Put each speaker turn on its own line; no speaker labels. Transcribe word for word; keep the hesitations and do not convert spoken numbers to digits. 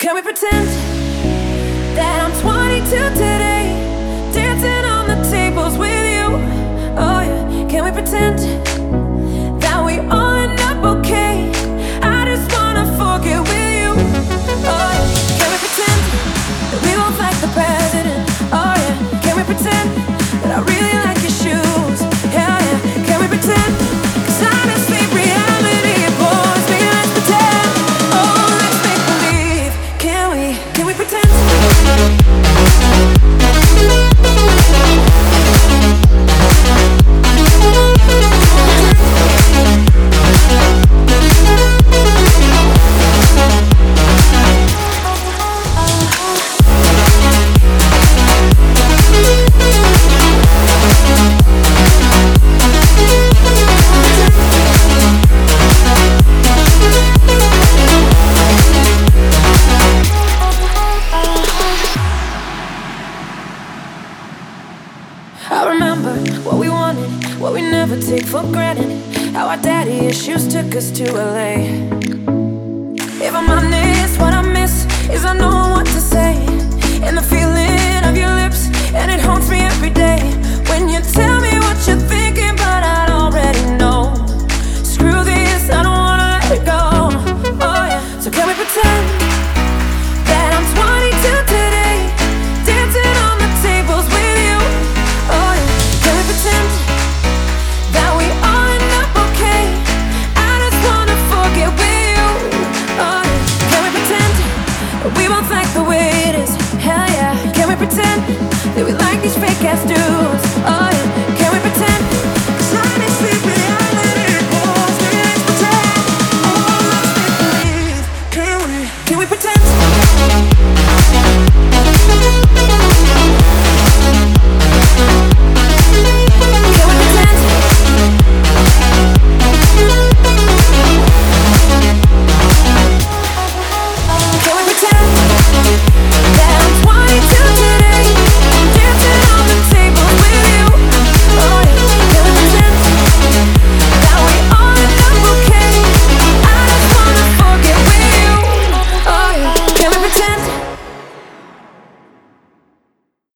Can we pretend that I'm twenty-two today, dancing on the tables with you? Oh yeah. Can we pretend that we all end up okay? I just wanna forget with you. Oh yeah. Can we pretend that we both like the president? Oh yeah. Can we pretend that I really like your shoes? Hell yeah. Can we pretend? 'Cause honestly, reality bores me. Let's pretend. Oh, let's make believe. Can we? Can we pretend? I remember what we wanted, what we never take for granted. How our daddy issues took us to L A. If I'm honest, what I miss is I know what to say, and the feeling of your lips, and it haunts me every day. When you tell me what you're thinking, but I already know. Screw this, I don't wanna let it go. Oh yeah, so can we pretend that I'm twenty-two today, dancing on the tables with you? Oh yeah, can we pretend that we all end up okay? I just wanna forget with you. Oh yeah, can we pretend that we both like the way it is? Hell yeah, can we pretend that we like these fake ass dudes?